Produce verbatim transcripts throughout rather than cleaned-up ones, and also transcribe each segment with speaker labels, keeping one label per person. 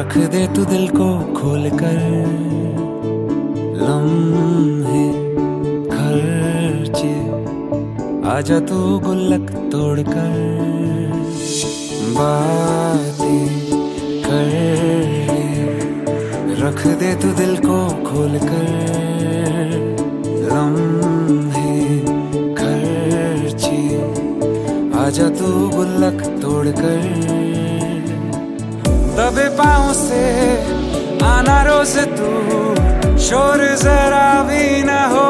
Speaker 1: रख दे तू दिल को खोल कर, लम्हे खर्चे आजा तू गुल्लक तोड़ कर, बातें कर ले रख दे तू दिल को खोल कर, लम्हे खर्चे आजा तू गुल्लक तोड़ कर। दबे पाँव से आना रोज तू, शोर जरा भी न हो,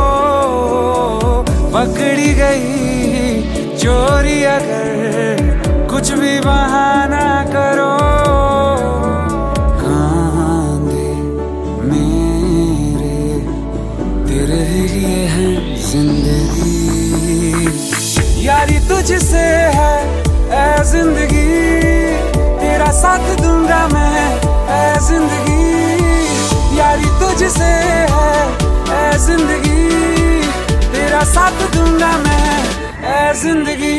Speaker 1: पकड़ी गई चोरी अगर कुछ भी बहाना करो, कांधे मेरे तेरे लिए है जिंदगी, यारी तुझसे है ऐ जिंदगी, तेरा साथ दूंगा मैं ऐ जिंदगी, यारी तुझसे है ऐ जिंदगी, तेरा साथ दूंगा मैं ऐ जिंदगी।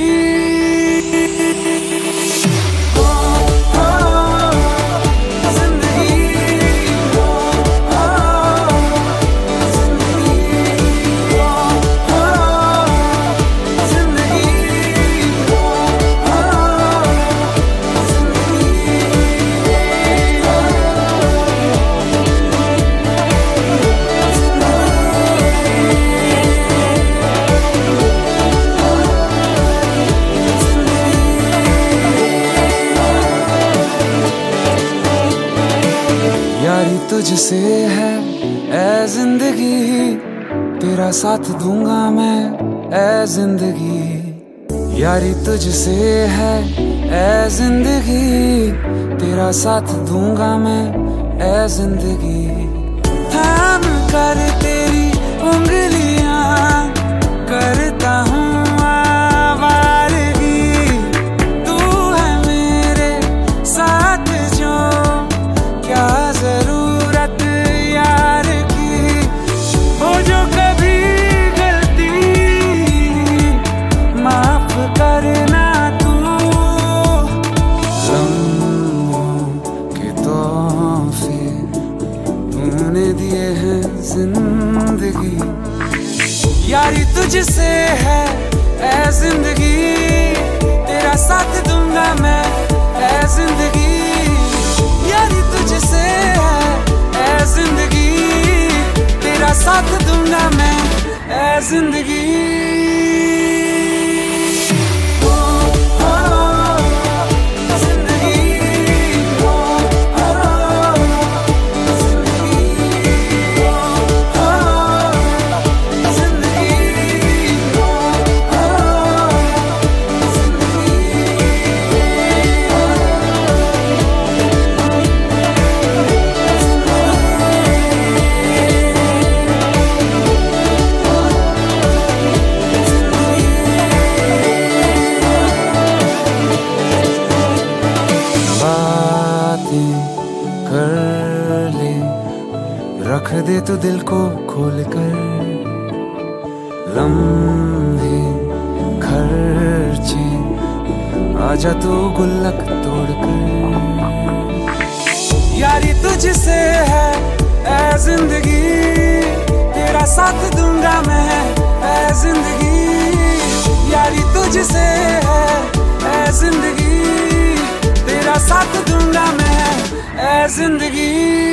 Speaker 1: यारी तुझसे है ऐ जिंदगी, तेरा साथ दूंगा मैं ऐ जिंदगी, यारी तुझसे है ऐ जिंदगी, तेरा साथ दूंगा मैं ऐ जिंदगी। थाम कर तेरी उंगलियां करता हूँ आवारगी, तू है मेरे साथ जो क्या जरूरत यार की, हो जो कभी गलती माफ करना तू, लम्हों के तोहफे तूने दिए हैं जिंदगी, यारी तुझसे है ऐ जिंदगी, तेरा साथ दूंगा मैं ऐ जिंदगी, यारी तुझसे है ऐ जिंदगी, तेरा साथ दूंगा मैं ऐ जिंदगी। कर ले रख दे तू दिल को खोल कर, लम्हे खर्चे आजा तू गुल्लक तोड़ कर, यारी तुझसे है ऐ जिंदगी, तेरा साथ दूंगा मैं ऐ जिंदगी, यारी तुझसे है ऐ जिंदगी, तेरा साथ दूंगा मैं ऐ जिंदगी।